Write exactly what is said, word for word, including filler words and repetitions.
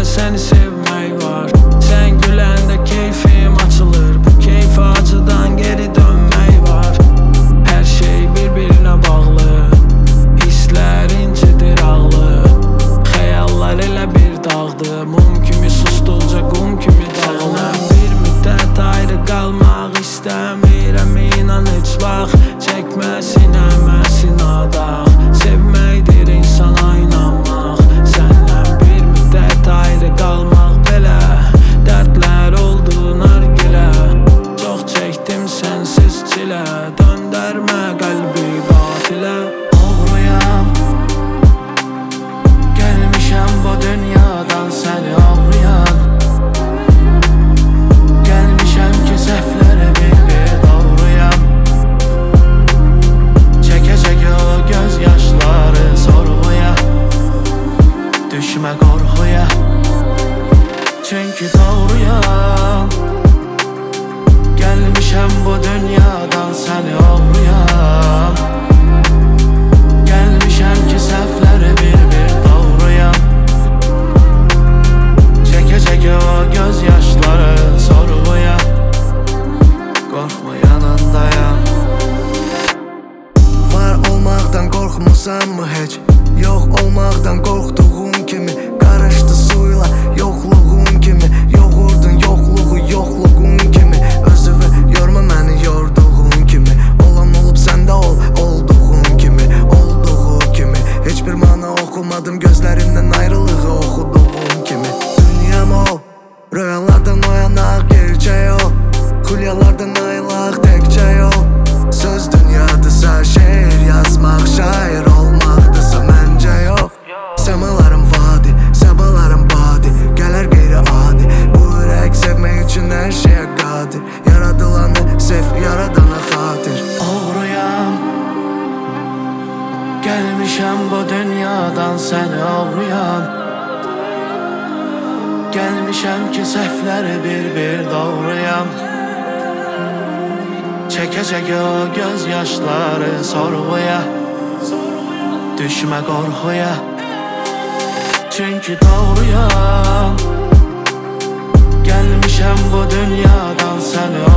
seni sevmək var. Sən güləndə keyfim açılır, bu keyf acıdan geri dönmək var. Hər şey bir-birinə bağlı, hisslər incidir ağlı. Xəyallar elə bir dağdır, mum kimi susdulca qum kimi dağılır. Bir müddət ayrı qalmaq istəmirəm, inan heç vaxt çəkmə sinəmə sinadaq. Sevməkdir insana inanmaq, səndən bir müddət ayrı qalmaq belə. Dərdlər oldu nargilə, çox çəkdim sənsiz çilə. Döndərmə qəlbi batilə. Oğruyam, gəlmişəm bu dünyadan səni oğrayan. Gəlmişəm ki səhvləri bir-bir doğruyam. Çəkə-çəkə o göz yaşları sorğuya, düşmə qorxuya, çünki doğruyam. Gəlmişəm bu dünyadan səni oğrayam. Gəlmişəm ki səhvləri bir-bir doğruyam. Çəkə-çəkə o göz yaşları sorğuya, qorxma yanındayam. Var olmaqdan qorxmusanmı heç? Yox olmaqdan qorxduğun kimi, qarışdı suyla yoxluğun kimi. Yoğurdun yoxluğu yoxluğun kimi, özünü yorma məni yorduğun kimi. Olan olub səndə ol, olduğun kimi, olduğu kimi. Heç bir mana oxumadım gözlərindən ayrılığı oxuduğum kimi. Dünyam ol, röyalardan oyanaq gerçək ol, xülyalardan ayılaq təkcə yol. Söz dünyadırsa şeir yazmaq, şair olmaqdırsa məncə yox. Səmalarım vadi, səbalarım badi, gələr qeyri-adi. Bu ürək sevmək üçün hər şeyə qadir. Yaradılanı sev, yaradana xatir. Oğruyam, gəlmişəm bu dünyadan səni oğrayan. Gəlmişəm ki səhvləri bir-bir doğruyam. Çəkə-çəkə o göz yaşları sorğuya, düşmə qorxuya, çünki doğruyam. Gəlmişəm bu dünyadan səni